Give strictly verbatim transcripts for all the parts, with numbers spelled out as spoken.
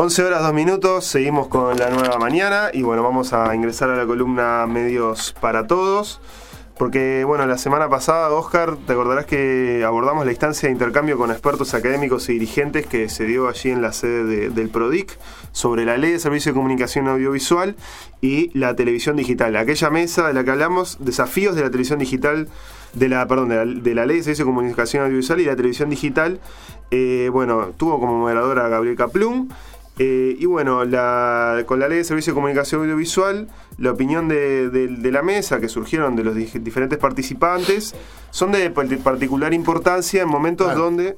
once horas, dos minutos, seguimos con la nueva mañana y bueno, vamos a ingresar a la columna Medios para Todos. Porque, bueno, la semana pasada, Oscar, te acordarás que abordamos la instancia de intercambio con expertos académicos y dirigentes que se dio allí en la sede de, del PRODIC sobre la Ley de Servicio de Comunicación Audiovisual y la televisión digital. Aquella mesa de la que hablamos, desafíos de la televisión digital, de la, perdón, de la, de la Ley de Servicio de Comunicación Audiovisual y la televisión digital. Eh, bueno, tuvo como moderadora a Gabriel Kaplun. Eh, y bueno, la, con la Ley de Servicio de Comunicación Audiovisual, la opinión de, de, de la mesa que surgieron de los di- diferentes participantes son de particular importancia en momentos claro. donde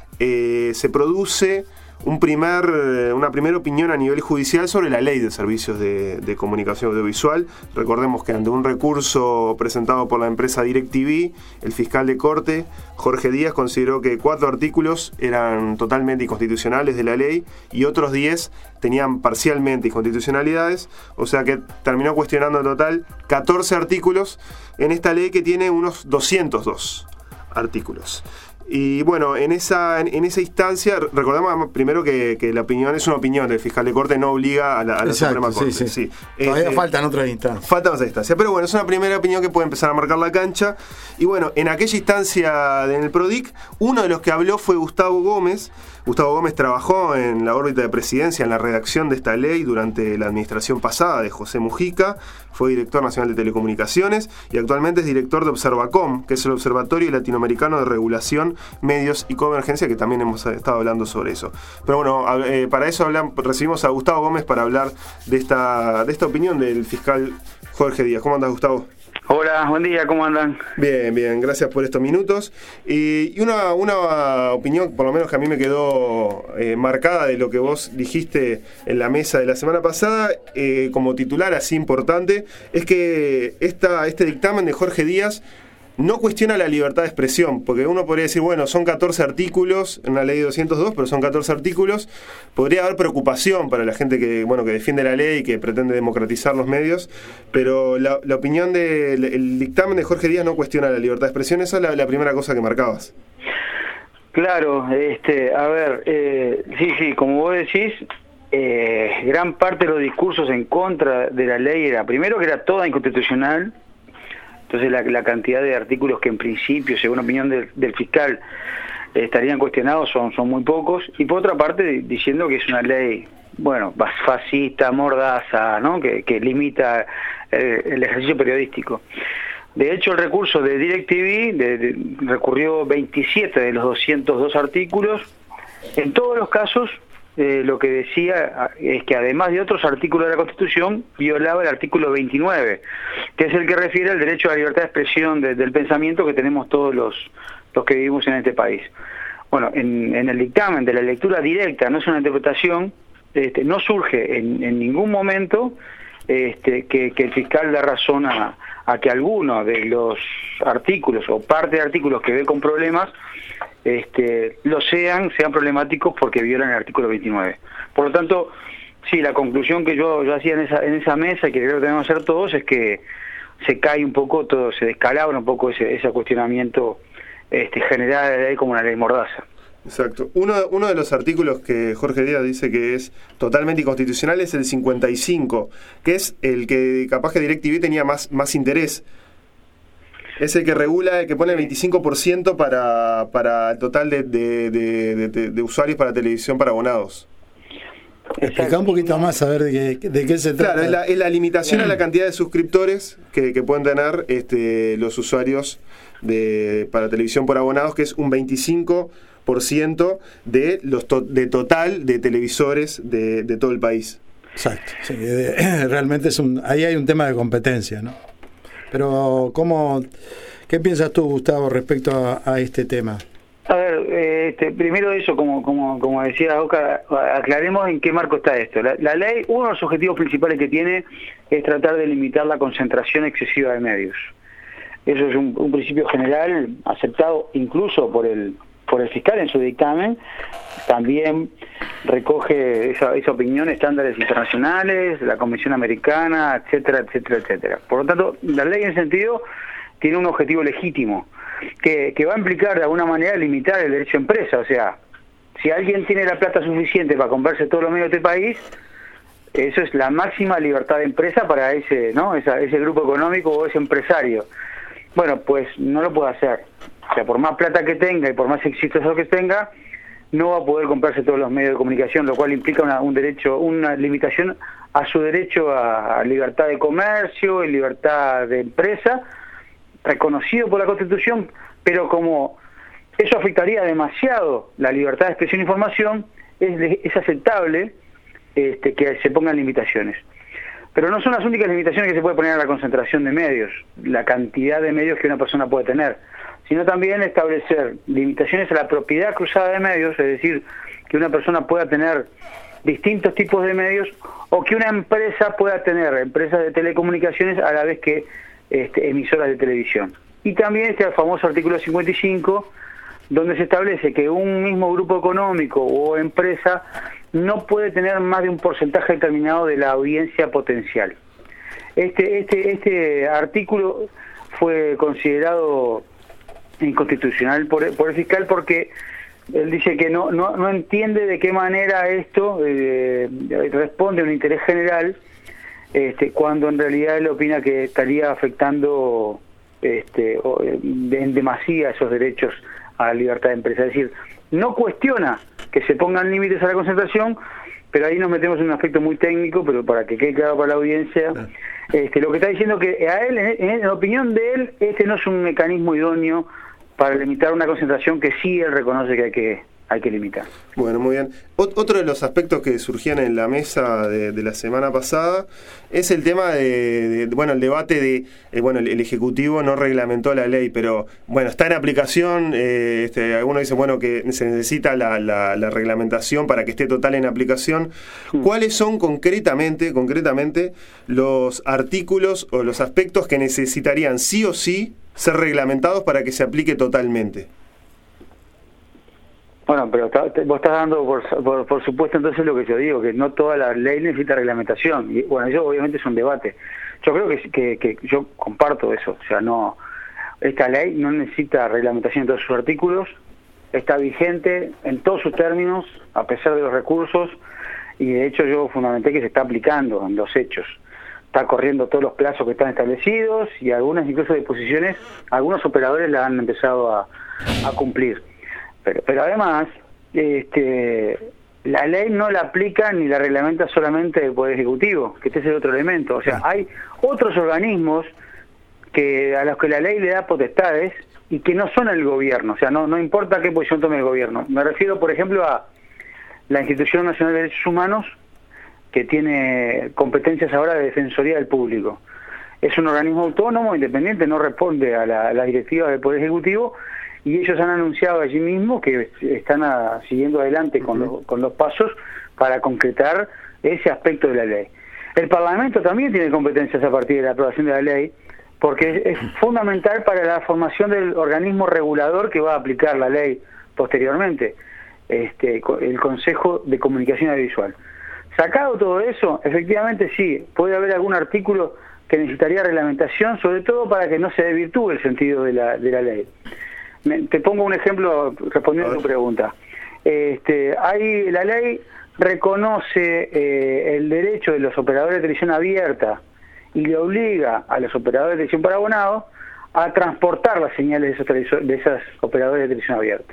eh, se produce un primer, una primera opinión a nivel judicial sobre la Ley de Servicios de, de Comunicación Audiovisual. Recordemos que ante un recurso presentado por la empresa DirecTV, el fiscal de corte, Jorge Díaz, consideró que cuatro artículos eran totalmente inconstitucionales de la ley y otros diez tenían parcialmente inconstitucionalidades, o sea que terminó cuestionando en total catorce artículos en esta ley que tiene unos doscientos dos artículos. Y bueno, en esa en, en esa instancia, recordemos primero que, que la opinión es una opinión del fiscal de corte, no obliga a la, a la Exacto, Suprema Corte. Sí, sí. Sí. Todavía eh, faltan otras instancias. Faltan otras instancias, pero bueno, es una primera opinión que puede empezar a marcar la cancha. Y bueno, en aquella instancia en el PRODIC, uno de los que habló fue Gustavo Gómez. Gustavo Gómez trabajó en la órbita de presidencia en la redacción de esta ley durante la administración pasada de José Mujica, fue director nacional de telecomunicaciones y actualmente es director de Observacom, que es el Observatorio Latinoamericano de Regulación, Medios y Convergencia, que también hemos estado hablando sobre eso. Pero bueno, eh, para eso hablamos, recibimos a Gustavo Gómez para hablar de esta, de esta opinión del fiscal Jorge Díaz. ¿Cómo andás, Gustavo? Hola, buen día, ¿cómo andan? Bien, bien, gracias por estos minutos. Y una, una opinión, por lo menos que a mí me quedó eh, marcada de lo que vos dijiste en la mesa de la semana pasada, eh, como titular así importante, es que esta, este dictamen de Jorge Díaz no cuestiona la libertad de expresión, porque uno podría decir, bueno, son catorce artículos en la ley doscientos dos, pero son catorce artículos, podría haber preocupación para la gente que, bueno, que defiende la ley y que pretende democratizar los medios, pero la, la opinión del el dictamen de Jorge Díaz no cuestiona la libertad de expresión. Esa es la, la primera cosa que marcabas. Claro, este, a ver, eh, sí, sí, como vos decís, eh, gran parte de los discursos en contra de la ley era, primero que era toda inconstitucional. Entonces la, la cantidad de artículos que en principio, según opinión del, del fiscal, eh, estarían cuestionados son, son muy pocos. Y por otra parte, diciendo que es una ley, bueno, fascista, mordaza, ¿no? que, que limita eh, el ejercicio periodístico. De hecho, el recurso de DirecTV de, de, recurrió veintisiete de los doscientos dos artículos. En todos los casos, eh, lo que decía es que además de otros artículos de la Constitución, violaba el artículo veintinueve, que es el que refiere al derecho a la libertad de expresión de, del pensamiento que tenemos todos los, los que vivimos en este país. Bueno, en, en el dictamen de la lectura directa, no es una interpretación, este, no surge en, en ningún momento este, que, que el fiscal da razón a, a que alguno de los artículos o parte de artículos que ve con problemas Este, lo sean, sean problemáticos porque violan el artículo veintinueve. Por lo tanto, sí, la conclusión que yo, yo hacía en esa, en esa mesa, y que creo que debemos hacer todos, es que se cae un poco todo, se descalabra un poco ese, ese cuestionamiento este, general de la ley como una ley mordaza. Exacto. Uno, uno de los artículos que Jorge Díaz dice que es totalmente inconstitucional es el cincuenta y cinco, que es el que capaz que DirecTV tenía más, más interés. Es el que regula, el que pone el veinticinco por ciento para, para el total de, de, de, de, de usuarios para televisión para abonados. Explica un poquito más a ver de qué, de qué se trata. Claro, es la, es la limitación a la cantidad de suscriptores que, que pueden tener este, los usuarios de, para televisión por abonados, que es un veinticinco por ciento de los to, de total de televisores de, de todo el país. Exacto. Sí, de, realmente es un, ahí hay un tema de competencia, ¿no? Pero, ¿cómo, ¿qué piensas tú, Gustavo, respecto a, a este tema? A ver, este, primero eso, como como como decía Oca, aclaremos en qué marco está esto. La, la ley, uno de los objetivos principales que tiene es tratar de limitar la concentración excesiva de medios. Eso es un, un principio general aceptado incluso por el por el fiscal en su dictamen. También recoge esa, esa opinión estándares internacionales, la Convención Americana, etcétera, etcétera, etcétera. Por lo tanto, la ley en ese sentido tiene un objetivo legítimo, que, que va a implicar de alguna manera limitar el derecho a empresa, o sea, si alguien tiene la plata suficiente para comprarse todos los medios de este país, eso es la máxima libertad de empresa para ese, ¿no? Esa, ese grupo económico o ese empresario. Bueno, pues no lo puede hacer. O sea, por más plata que tenga y por más exitoso que tenga, no va a poder comprarse todos los medios de comunicación, lo cual implica una, un derecho, una limitación a su derecho a, a libertad de comercio y libertad de empresa, reconocido por la Constitución, pero como eso afectaría demasiado la libertad de expresión e información, es, es aceptable este, que se pongan limitaciones. Pero no son las únicas limitaciones que se puede poner a la concentración de medios, la cantidad de medios que una persona puede tener, sino también establecer limitaciones a la propiedad cruzada de medios, es decir, que una persona pueda tener distintos tipos de medios o que una empresa pueda tener empresas de telecomunicaciones a la vez que este, emisoras de televisión. Y también este famoso artículo cincuenta y cinco, donde se establece que un mismo grupo económico o empresa no puede tener más de un porcentaje determinado de la audiencia potencial. Este, este, este artículo fue considerado inconstitucional por, por el fiscal porque él dice que no, no, no entiende de qué manera esto eh, responde a un interés general, este, cuando en realidad él opina que estaría afectando este, en demasía esos derechos a la libertad de empresa. Es decir, no cuestiona que se pongan límites a la concentración, pero ahí nos metemos en un aspecto muy técnico, pero para que quede claro para la audiencia, este, lo que está diciendo que a él, en, en opinión de él, este no es un mecanismo idóneo para limitar una concentración que sí él reconoce que hay que, hay que limitar. Bueno, muy bien. Ot- otro de los aspectos que surgían en la mesa de, de la semana pasada es el tema de, de bueno, el debate de, eh, bueno, el, el Ejecutivo no reglamentó la ley, pero bueno, está en aplicación, eh, este, algunos dicen, bueno, que se necesita la, la, la reglamentación para que esté total en aplicación. Mm. ¿Cuáles son concretamente, concretamente los artículos o los aspectos que necesitarían sí o sí ser reglamentados para que se aplique totalmente? Bueno, pero está, te, vos estás dando por, por, por supuesto entonces lo que yo digo, que no toda la ley necesita reglamentación. Y bueno, eso obviamente es un debate. Yo creo que, que, que yo comparto eso. O sea, no, esta ley no necesita reglamentación en todos sus artículos, está vigente en todos sus términos, a pesar de los recursos, y de hecho yo fundamenté que se está aplicando en los hechos. Está corriendo todos los plazos que están establecidos y algunas incluso disposiciones, algunos operadores la han empezado a, a cumplir. Pero, pero además, este, la ley no la aplica ni la reglamenta solamente el Poder Ejecutivo, que este es el otro elemento. O sea, hay otros organismos que a los que la ley le da potestades y que no son el gobierno. O sea, no, no importa qué posición tome el gobierno. Me refiero, por ejemplo, a la Institución Nacional de Derechos Humanos, que tiene competencias ahora de Defensoría del Público. Es un organismo autónomo, independiente, no responde a la, a las directivas del Poder Ejecutivo, y ellos han anunciado allí mismo que están a, siguiendo adelante con, uh-huh. los, con los pasos para concretar ese aspecto de la ley. El Parlamento también tiene competencias a partir de la aprobación de la ley, porque es, es fundamental para la formación del organismo regulador que va a aplicar la ley posteriormente, este, el Consejo de Comunicación Audiovisual. Sacado todo eso, efectivamente sí, puede haber algún artículo que necesitaría reglamentación, sobre todo para que no se desvirtúe el sentido de la, de la ley. Me, te pongo un ejemplo respondiendo a tu pregunta. Este, hay, la ley reconoce eh, el derecho de los operadores de televisión abierta y le obliga a los operadores de televisión por abonado a transportar las señales de esos, de esos operadores de televisión abierta.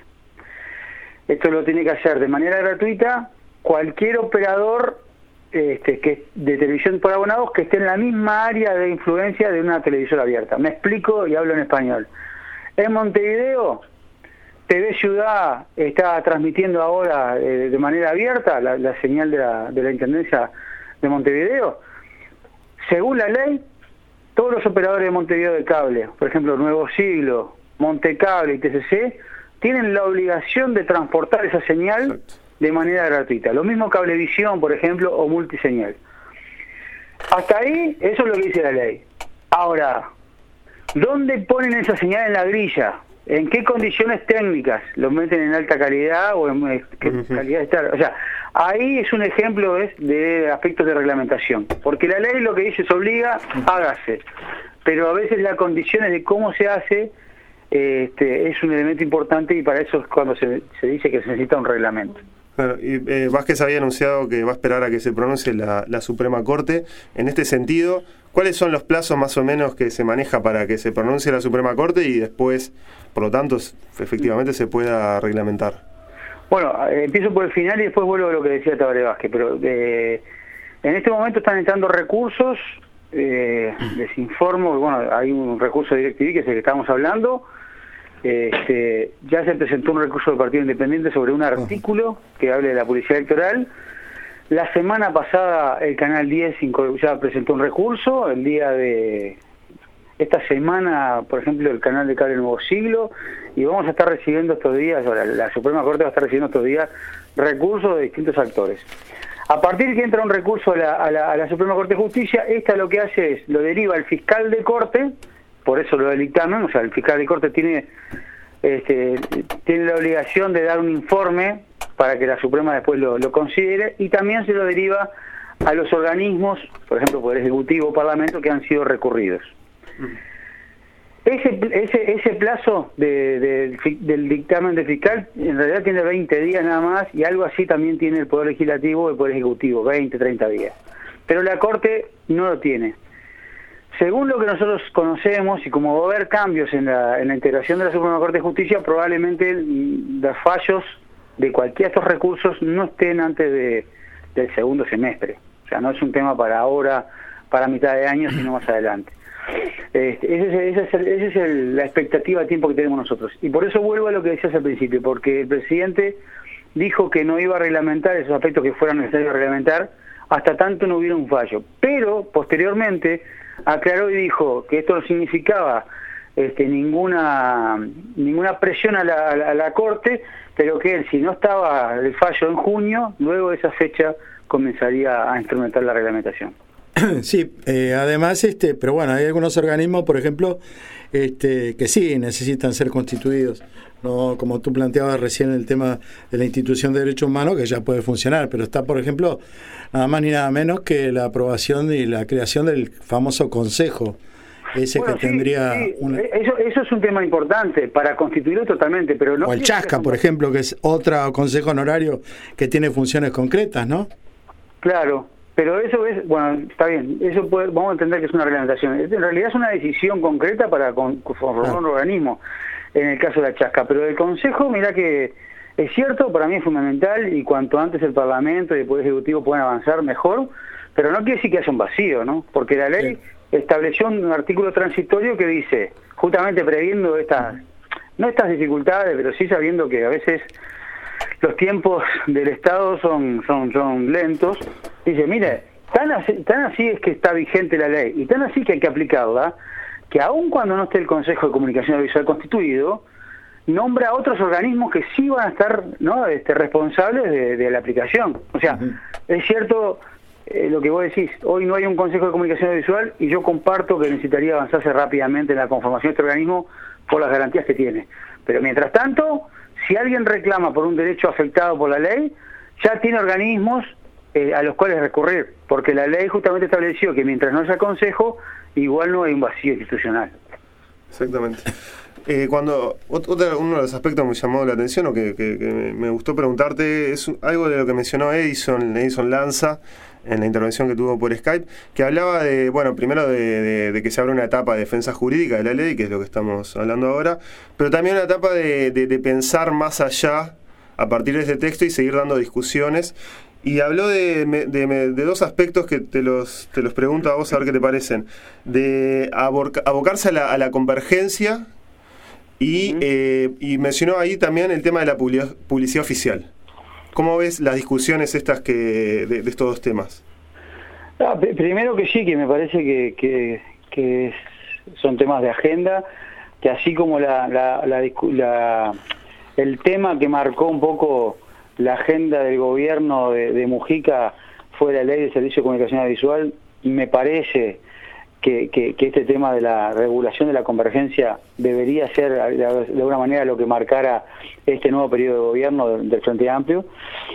Esto lo tiene que hacer de manera gratuita cualquier operador este, que de televisión por abonados que esté en la misma área de influencia de una televisora abierta. Me explico y hablo en español. En Montevideo, T V Ciudad está transmitiendo ahora eh, de manera abierta la, la señal de la, de la Intendencia de Montevideo. Según la ley, todos los operadores de Montevideo de cable, por ejemplo Nuevo Siglo, Montecable y T C C, tienen la obligación de transportar esa señal Exacto. de manera gratuita. Lo mismo Cablevisión, por ejemplo, o Multiseñal. Hasta ahí, eso es lo que dice la ley. Ahora, ¿dónde ponen esa señal en la grilla? ¿En qué condiciones técnicas? ¿Lo meten en alta calidad o en qué uh-huh. calidad está? O sea, ahí es un ejemplo ¿ves? de aspectos de reglamentación. Porque la ley lo que dice es obliga, hágase. Pero a veces las condiciones de cómo se hace este, es un elemento importante, y para eso es cuando se, se dice que se necesita un reglamento. Bueno, y eh, Vázquez había anunciado que va a esperar a que se pronuncie la, la Suprema Corte. En este sentido, ¿cuáles son los plazos más o menos que se maneja para que se pronuncie la Suprema Corte y después, por lo tanto, efectivamente se pueda reglamentar? Bueno, eh, empiezo por el final y después vuelvo a lo que decía Tabaré Vázquez, pero eh, en este momento están entrando recursos, eh, les informo, bueno, hay un recurso de DirecTV, que es el que estamos hablando. Este, ya se presentó un recurso del Partido Independiente sobre un artículo que hable de la publicidad electoral. La semana pasada el Canal diez ya presentó un recurso. El día de esta semana, por ejemplo, el canal de cable Nuevo Siglo, y vamos a estar recibiendo estos días, o la, la Suprema Corte va a estar recibiendo estos días recursos de distintos actores. A partir de que entra un recurso a la, a la, a la Suprema Corte de Justicia, esta lo que hace es, lo deriva el fiscal de Corte. Por eso lo del dictamen, o sea, el fiscal de Corte tiene este, tiene la obligación de dar un informe para que la Suprema después lo, lo considere, y también se lo deriva a los organismos, por ejemplo, Poder Ejecutivo o Parlamento, que han sido recurridos. Mm. Ese, ese, ese plazo de, de, del dictamen de fiscal en realidad tiene veinte días nada más, y algo así también tiene el Poder Legislativo y el Poder Ejecutivo, veinte, treinta días. Pero la Corte no lo tiene. Según lo que nosotros conocemos, y como va a haber cambios en la, en la integración de la Suprema Corte de Justicia, probablemente los fallos de cualquiera de estos recursos no estén antes de, del segundo semestre. O sea, no es un tema para ahora, para mitad de año, sino más adelante. Este, esa es, ese es, el, ese es el, la expectativa de tiempo que tenemos nosotros. Y por eso vuelvo a lo que decías al principio, porque el presidente dijo que no iba a reglamentar esos aspectos que fueran necesarios reglamentar hasta tanto no hubiera un fallo. Pero, posteriormente, aclaró y dijo que esto no significaba este, ninguna ninguna presión a la, a, la, a la Corte, pero que él, si no estaba el fallo en junio, luego de esa fecha comenzaría a instrumentar la reglamentación. Sí, eh, además, este, pero bueno, hay algunos organismos, por ejemplo, este, que sí necesitan ser constituidos. No, como tú planteabas recién el tema de la institución de derechos humanos, que ya puede funcionar, pero está, por ejemplo, nada más ni nada menos que la aprobación y la creación del famoso consejo, ese bueno, que sí, tendría sí. una... eso, eso es un tema importante para constituirlo totalmente, pero no... O el Chasca, por ejemplo, que es otro consejo honorario que tiene funciones concretas, ¿no? Claro, pero eso es, bueno, está bien, eso puede, vamos a entender que es una reglamentación. En realidad es una decisión concreta para formar ah. un organismo, en el caso de la Chasca, pero el Consejo, mirá que es cierto, para mí es fundamental, y cuanto antes el Parlamento y el Poder Ejecutivo puedan avanzar, mejor, pero no quiere decir que haya un vacío, ¿no? Porque la ley sí. estableció un artículo transitorio que dice, justamente previendo estas, no estas dificultades, pero sí sabiendo que a veces los tiempos del Estado son, son, son lentos, dice, mire, tan así, tan así es que está vigente la ley, y tan así que hay que aplicarla, que aun cuando no esté el Consejo de Comunicación Audiovisual constituido, nombra a otros organismos que sí van a estar, ¿no?, este, responsables de, de la aplicación. O sea, uh-huh. es cierto eh, lo que vos decís, hoy no hay un Consejo de Comunicación Audiovisual, y yo comparto que necesitaría avanzarse rápidamente en la conformación de este organismo por las garantías que tiene. Pero mientras tanto, si alguien reclama por un derecho afectado por la ley, ya tiene organismos eh, a los cuales recurrir, porque la ley justamente estableció que mientras no haya consejo, igual no hay un vacío institucional. Exactamente. Eh, cuando otro, uno de los aspectos que me llamó la atención o que, que, que me gustó preguntarte es algo de lo que mencionó Edison, Edison Lanza en la intervención que tuvo por Skype, que hablaba de, bueno, primero de, de, de que se abre una etapa de defensa jurídica de la ley, que es lo que estamos hablando ahora, pero también una etapa de, de, de pensar más allá a partir de este texto y seguir dando discusiones. Y habló de, de, de dos aspectos que te los, te los pregunto a vos a ver qué te parecen. De aboca, abocarse a la, a la convergencia y, uh-huh. eh, y mencionó ahí también el tema de la publicidad, publicidad oficial. ¿Cómo ves las discusiones estas que de, de estos dos temas? Ah, primero que sí, que me parece que, que, que es, son temas de agenda, que así como la, la, la, la, el tema que marcó un poco la agenda del gobierno de, de Mujica fue la ley de servicio de comunicación audiovisual, me parece que, que, que este tema de la regulación de la convergencia debería ser de, de alguna manera lo que marcara este nuevo periodo de gobierno del, del Frente Amplio.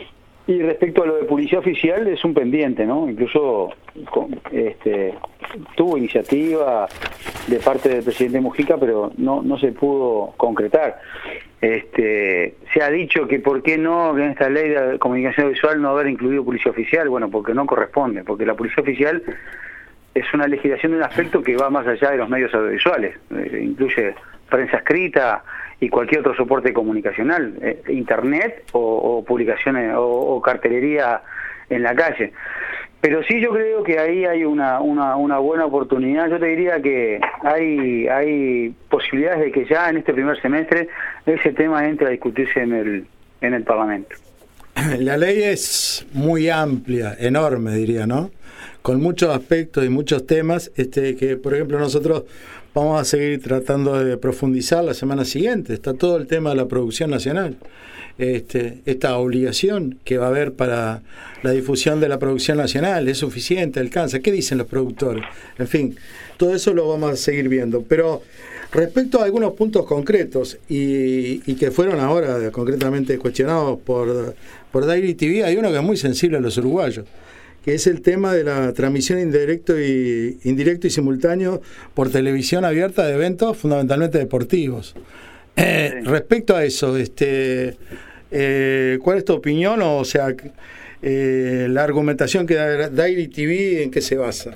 Y respecto a lo de policía oficial, es un pendiente, ¿no? Incluso este, tuvo iniciativa de parte del presidente Mujica, pero no, no se pudo concretar. Este, se ha dicho que por qué no, que en esta ley de comunicación visual no haber incluido policía oficial. Bueno, porque no corresponde, porque la policía oficial es una legislación de un aspecto que va más allá de los medios audiovisuales, eh, incluye prensa escrita y cualquier otro soporte comunicacional, eh, internet o, o publicaciones o, o cartelería en la calle. Pero sí, yo creo que ahí hay una, una, una buena oportunidad. Yo te diría que hay, hay posibilidades de que ya en este primer semestre ese tema entre a discutirse en el, en el Parlamento. La ley es muy amplia, enorme diría, ¿no? Con muchos aspectos y muchos temas, este que por ejemplo nosotros vamos a seguir tratando de profundizar la semana siguiente. Está todo el tema de la producción nacional, este, esta obligación que va a haber para la difusión de la producción nacional, ¿es suficiente? ¿Alcanza? ¿Qué dicen los productores? En fin, todo eso lo vamos a seguir viendo. Pero respecto a algunos puntos concretos y, y que fueron ahora concretamente cuestionados por, por Daily T V, hay uno que es muy sensible a los uruguayos, que es el tema de la transmisión indirecto y, indirecto y simultáneo por televisión abierta de eventos fundamentalmente deportivos. Eh, sí. Respecto a eso, este, eh, ¿cuál es tu opinión? O sea, eh, la argumentación que da Daily T V, ¿en qué se basa?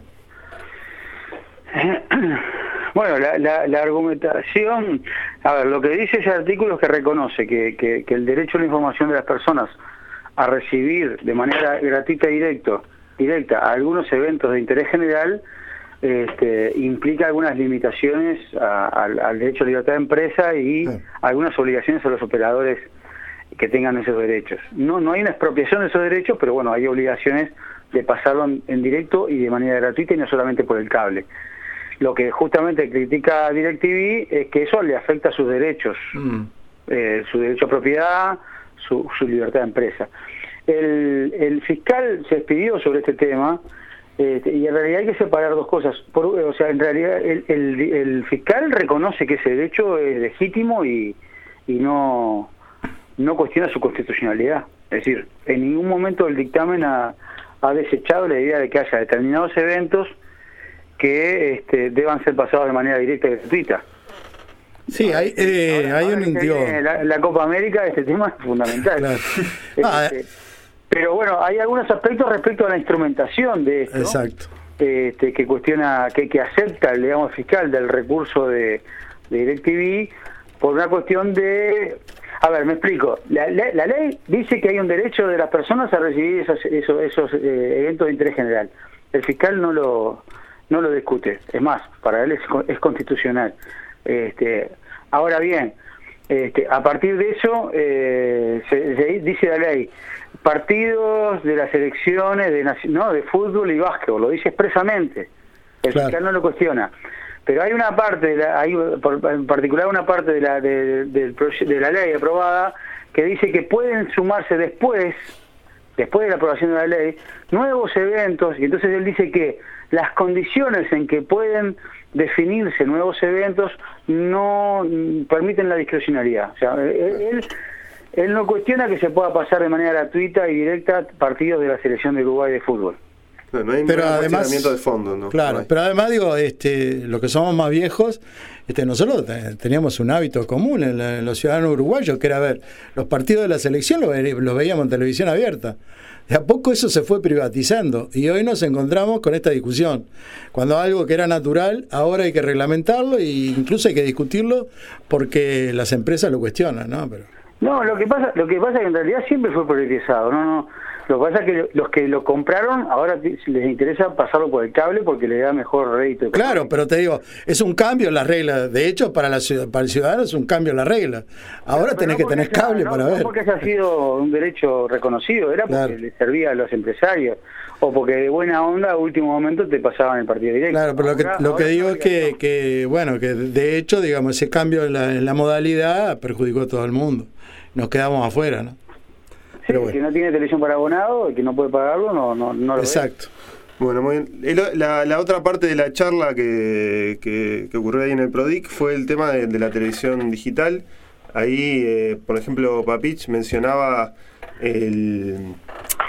Bueno, la, la, la argumentación, a ver, lo que dice ese artículo es que reconoce que, que, que el derecho a la información de las personas a recibir de manera gratuita y directo, directa a algunos eventos de interés general este, implica algunas limitaciones a, a, al derecho a libertad de empresa y sí. algunas obligaciones a los operadores que tengan esos derechos. No, no hay una expropiación de esos derechos, pero bueno, hay obligaciones de pasarlo en, en directo y de manera gratuita y no solamente por el cable. Lo que justamente critica DirecTV es que eso le afecta a sus derechos, mm. eh, su derecho a propiedad, Su, su libertad de empresa. El, el fiscal se expidió sobre este tema eh, y en realidad hay que separar dos cosas. Por, o sea, en realidad el, el, el fiscal reconoce que ese derecho es legítimo y, y no, no cuestiona su constitucionalidad. Es decir, en ningún momento el dictamen ha, ha desechado la idea de que haya determinados eventos que este, deban ser pasados de manera directa y gratuita. Sí, hay, eh, ahora, hay ahora un digo... la, la Copa América, este tema es fundamental. Claro. Este, ah, eh. Pero bueno, hay algunos aspectos respecto a la instrumentación de esto. Exacto. Este, que cuestiona, que, que acepta, digamos, fiscal del recurso de, de DirecTV por una cuestión de... A ver, me explico. La, la, la ley dice que hay un derecho de las personas a recibir esos, esos, esos eh, eventos de interés general. El fiscal no lo, no lo discute. Es más, para él es, es constitucional. Este, ahora bien, este, a partir de eso eh, se, se dice la ley, partidos de las selecciones de, no, de fútbol y básquetbol, lo dice expresamente, el claro. fiscal no lo cuestiona, pero hay una parte, de la, hay en particular una parte de la, de, de, de, de la ley aprobada que dice que pueden sumarse después, después de la aprobación de la ley, nuevos eventos, y entonces él dice que las condiciones en que pueden definirse nuevos eventos no permiten la discrecionalidad. O sea, él, él no cuestiona que se pueda pasar de manera gratuita y directa partidos de la selección de Uruguay de fútbol. No, no hay pero además, de fondo, ¿no? Claro, no pero además digo, este, los que somos más viejos, este, nosotros teníamos un hábito común en, la, en los ciudadanos uruguayos, que era ver los partidos de la selección, los, los veíamos en televisión abierta. De a poco eso se fue privatizando y hoy nos encontramos con esta discusión. Cuando algo que era natural, ahora hay que reglamentarlo e incluso hay que discutirlo porque las empresas lo cuestionan, ¿no? Pero... No, lo que pasa, lo que pasa es que en realidad siempre fue privatizado, no, no. Lo que pasa es que los que lo compraron ahora les interesa pasarlo por el cable porque le da mejor rédito. Claro, pero te digo, es un cambio en las reglas. De hecho, para, la, para el ciudadano es un cambio en la regla. Ahora tenés no que tener cable sea, para no, ver. No porque haya sido un derecho reconocido, era porque claro. le servía a los empresarios o porque de buena onda a último momento te pasaban el partido directo. Claro, pero ahora, lo que, lo que digo es que, que, bueno, que de hecho, digamos, ese cambio en la, en la modalidad perjudicó a todo el mundo. Nos quedamos afuera, ¿no? Sí, bueno. Que no tiene televisión para abonado y que no puede pagarlo, no, no, no lo Exacto. Ve. Bueno, muy bien. La, la otra parte de la charla que, que, que ocurrió ahí en el PRODIC fue el tema de, de la televisión digital. Ahí, eh, por ejemplo, Papich mencionaba el,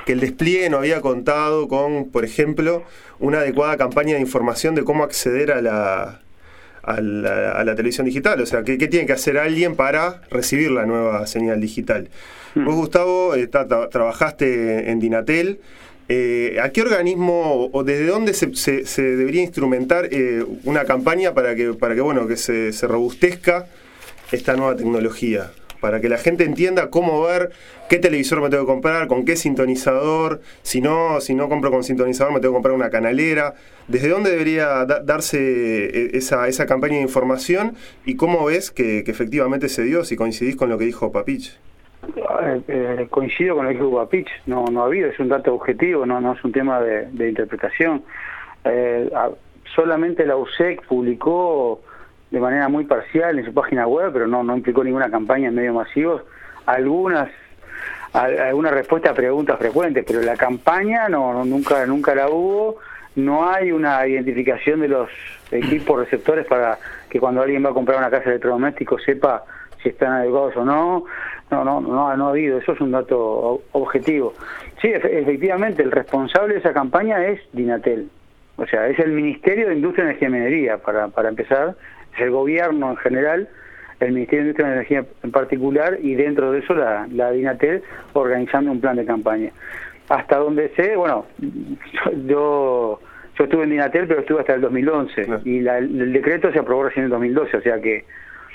que el despliegue no había contado con, por ejemplo, una adecuada campaña de información de cómo acceder a la, a la, a la televisión digital. O sea, ¿qué, qué tiene que hacer alguien para recibir la nueva señal digital? Mm. Vos, Gustavo, eh, tra tra trabajaste en Dinatel. Eh, ¿A qué organismo o desde dónde se, se, se debería instrumentar eh, una campaña para que, para que, bueno, que se, se robustezca esta nueva tecnología? Para que la gente entienda cómo ver qué televisor me tengo que comprar, con qué sintonizador, si no, si no compro con sintonizador me tengo que comprar una canalera. ¿Desde dónde debería da darse esa, esa campaña de información y cómo ves que, que efectivamente se dio, si coincidís con lo que dijo Papich? Eh, eh, coincido con lo que dijo Papich, no, no ha habido, es un dato objetivo, no, no es un tema de, de interpretación. Eh, a, solamente la U S E C publicó de manera muy parcial en su página web, pero no, no implicó ninguna campaña en medios masivos, algunas alguna respuesta a preguntas frecuentes, pero la campaña no, no nunca nunca la hubo. No hay una identificación de los equipos receptores para que cuando alguien va a comprar una casa de electrodomésticos sepa si están adecuados o no. No, no, no, no ha habido, eso es un dato objetivo. Sí, efectivamente, el responsable de esa campaña es Dinatel, o sea, es el Ministerio de Industria, Energía y Minería, para, para empezar, es el gobierno en general, el Ministerio de Industria y Energía en particular, y dentro de eso la, la Dinatel organizando un plan de campaña. Hasta donde sé, bueno, yo yo estuve en Dinatel, pero estuve hasta el dos mil once, no. y la, el decreto se aprobó recién en el dos mil doce, o sea que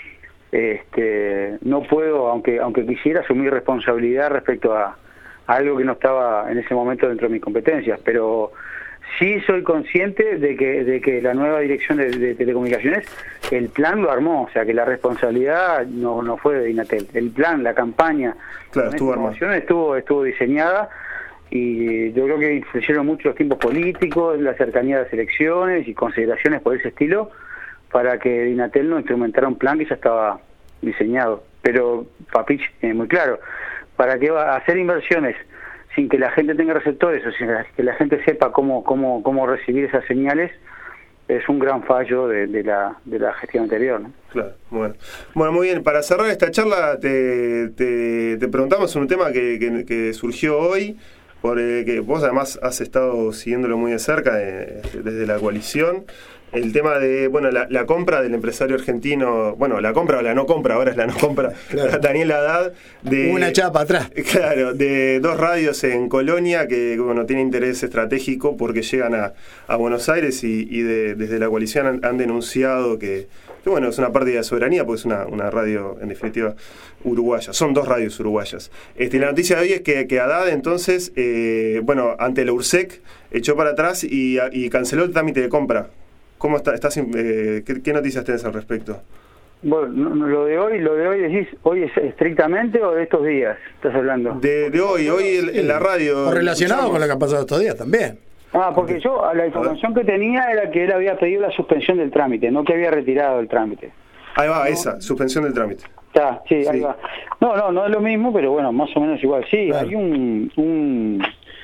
este no puedo, aunque aunque quisiera, asumir responsabilidad respecto a, a algo que no estaba en ese momento dentro de mis competencias, pero sí soy consciente de que de que la nueva dirección de, de telecomunicaciones, el plan lo armó, o sea que la responsabilidad no no fue de Dinatel, el plan, la campaña, claro, estuvo armado, estuvo estuvo diseñada, y yo creo que influyeron mucho los tiempos políticos, la cercanía de las elecciones y consideraciones por ese estilo, para que Dinatel no instrumentara un plan que ya estaba diseñado. Pero Papich es muy claro, ¿para qué va a hacer inversiones sin que la gente tenga receptores o sin que la gente sepa cómo cómo cómo recibir esas señales? Es un gran fallo de, de la de la gestión anterior, ¿no? Claro, bueno. Bueno, muy bien. Para cerrar esta charla, te, te, te preguntamos un tema que, que, que surgió hoy, porque vos además has estado siguiéndolo muy de cerca eh, desde la coalición. El tema de, bueno, la, la compra del empresario argentino, bueno, la compra o la no compra, ahora es la no compra, claro. Daniel Haddad, de una chapa atrás. Claro, de dos radios en Colonia que, bueno, tiene interés estratégico porque llegan a, a Buenos Aires y, y de, desde la coalición han, han denunciado que, que, bueno, es una pérdida de soberanía porque es una, una radio, en definitiva, uruguaya. Son dos radios uruguayas. Este, la noticia de hoy es que, que Haddad, entonces, eh, bueno, ante la U R S E C, echó para atrás y, y canceló el trámite de compra. ¿Cómo está, estás, eh, qué, qué noticias tenés al respecto? Bueno, lo de hoy, lo de hoy decís, ¿hoy es estrictamente o de estos días estás hablando? De, de hoy, hoy en, sí. en la radio. O relacionado escuchamos. Con lo que ha pasado estos días también. Ah, porque yo, la información que tenía era que él había pedido la suspensión del trámite, no que había retirado el trámite. Ahí va, ¿no? Esa, suspensión del trámite. Está, sí, sí, ahí va. No, no, no es lo mismo, pero bueno, más o menos igual. Sí, claro. Hay un... un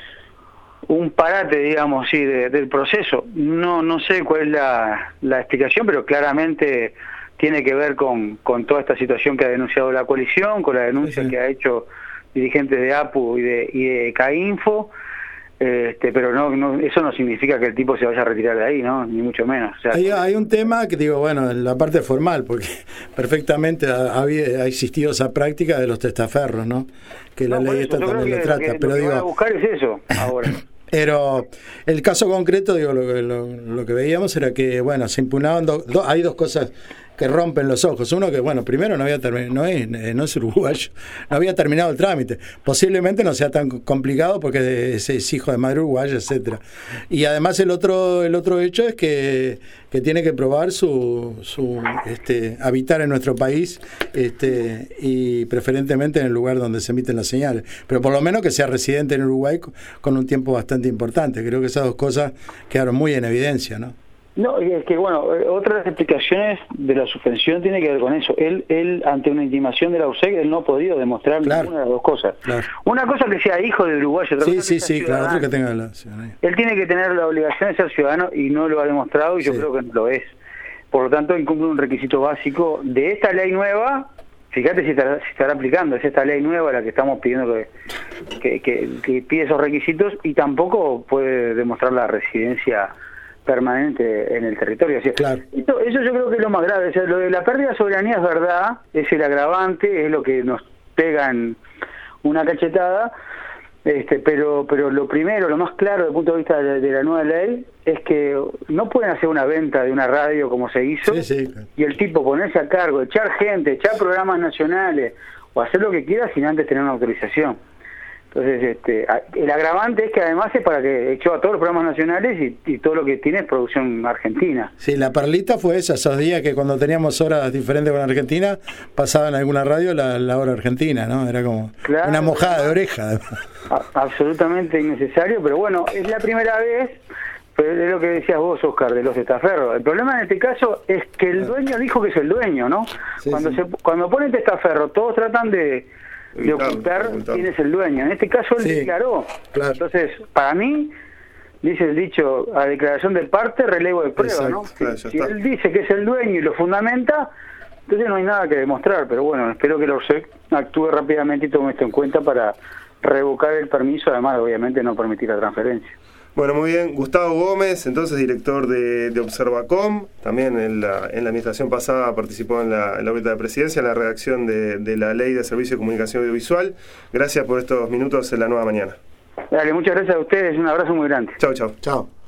un parate, digamos, sí, de, del proceso. No no sé cuál es la, la explicación, pero claramente tiene que ver con, con toda esta situación que ha denunciado la coalición, con la denuncia sí, sí. que ha hecho dirigentes de A P U y de, y de CAINFO, este, pero no, no eso no significa que el tipo se vaya a retirar de ahí, ¿no? Ni mucho menos. O sea, hay, hay un tema que digo, bueno, en la parte formal, porque perfectamente ha, ha existido esa práctica de los testaferros, ¿no? Que la no, ley esta también lo trata, que, pero lo que digo... voy a buscar es eso, ahora. Pero el caso concreto, digo, lo, lo, lo que veíamos era que, bueno, se impugnaban, do, do, hay dos cosas que rompen los ojos. Uno que, bueno, primero no había terminado, no es, no es uruguayo, no había terminado el trámite. Posiblemente no sea tan complicado porque es, es hijo de madre uruguaya, etcétera. Y además el otro, el otro hecho es que, que tiene que probar su, su este, habitar en nuestro país, este, y preferentemente en el lugar donde se emiten las señales. Pero por lo menos que sea residente en Uruguay con un tiempo bastante importante. Creo que esas dos cosas quedaron muy en evidencia, ¿no? No, es que bueno, otras explicaciones de la suspensión tiene que ver con eso. Él, él ante una intimación de la U R S E C, él no ha podido demostrar claro. ninguna de las dos cosas. Claro. Una cosa que sea hijo de uruguayo, otra sí, cosa sí, que sea sí, claro, otra que tenga la ciudadanía. Él tiene que tener la obligación de ser ciudadano y no lo ha demostrado, y yo sí. creo que no lo es. Por lo tanto, incumple un requisito básico de esta ley nueva, fíjate si estará, si estará aplicando, es esta ley nueva la que estamos pidiendo que, que, que, que pide esos requisitos, y tampoco puede demostrar la residencia permanente en el territorio. O sea, claro. esto, eso yo creo que es lo más grave. O sea, lo de la pérdida de soberanía es verdad, es el agravante, es lo que nos pegan una cachetada, este, pero pero lo primero, lo más claro desde el punto de vista de, de la nueva ley es que no pueden hacer una venta de una radio como se hizo, sí, sí. y el tipo ponerse a cargo, echar gente, echar programas nacionales o hacer lo que quiera sin antes tener una autorización. Entonces, este, el agravante es que además es para que echó a todos los programas nacionales y, y todo lo que tiene es producción argentina. Sí, la perlita fue esa, esos días que cuando teníamos horas diferentes con Argentina, pasaba en alguna radio la, la hora argentina, ¿no? Era como claro, una mojada de oreja. A, absolutamente innecesario, pero bueno, es la primera vez, pero es lo que decías vos, Oscar, de los testaferros. El problema en este caso es que el dueño dijo que es el dueño, ¿no? Sí, cuando sí. Se, cuando ponen testaferro, todos tratan de... de ocultar quién es el dueño. En este caso él sí, declaró. Claro. Entonces, para mí, dice el dicho, a declaración de parte, relevo de prueba, exacto, ¿no? Claro, si él dice que es el dueño y lo fundamenta, entonces no hay nada que demostrar. Pero bueno, espero que el ORSEC actúe rápidamente y tome esto en cuenta para revocar el permiso, además de obviamente no permitir la transferencia. Bueno, muy bien. Gustavo Gómez, entonces director de, de Observacom, también en la, en la administración pasada participó en la, en la órbita de presidencia, en la redacción de, de la Ley de Servicio de Comunicación Audiovisual. Gracias por estos minutos en La Nueva Mañana. Dale, muchas gracias a ustedes, un abrazo muy grande. Chau, chau. Chao.